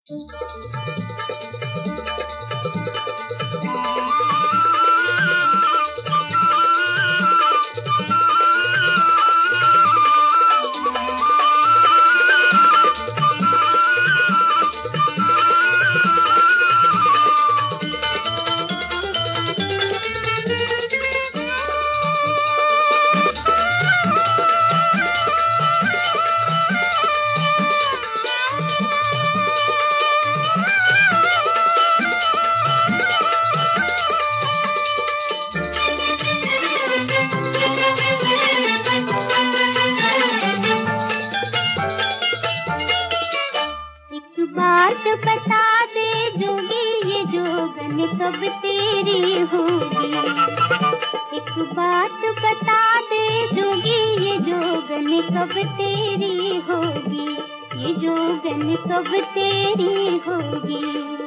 बात बता दे जोगी, ये जोगन कब तेरी होगी। एक बात बता दे जोगी, ये जोगन कब तेरी होगी। ये जोगन कब तेरी होगी।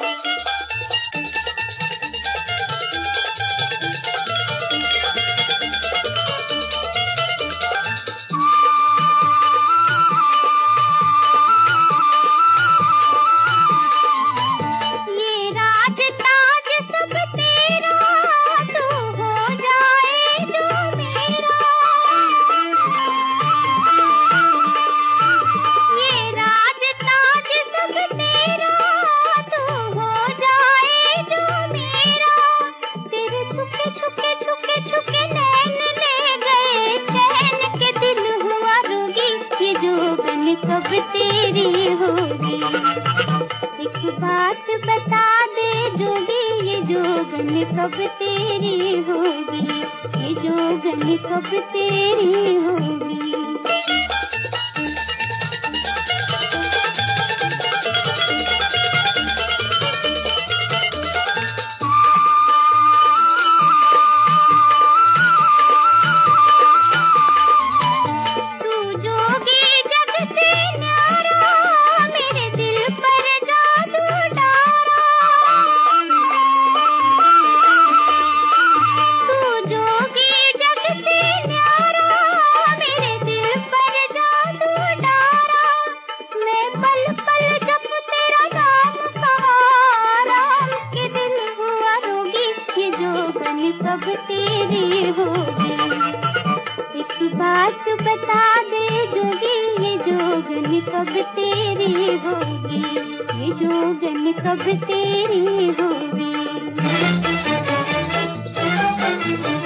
कब तेरी होगी। एक बात बता दे जोगी, ये जोगन कब तेरी होगी। ये जोगन कब तेरी होगी। कब तेरी होगी। एक बात बता दे जोगी, ये जोगन कब तेरी होगी। ये जोगन कब तेरी होगी।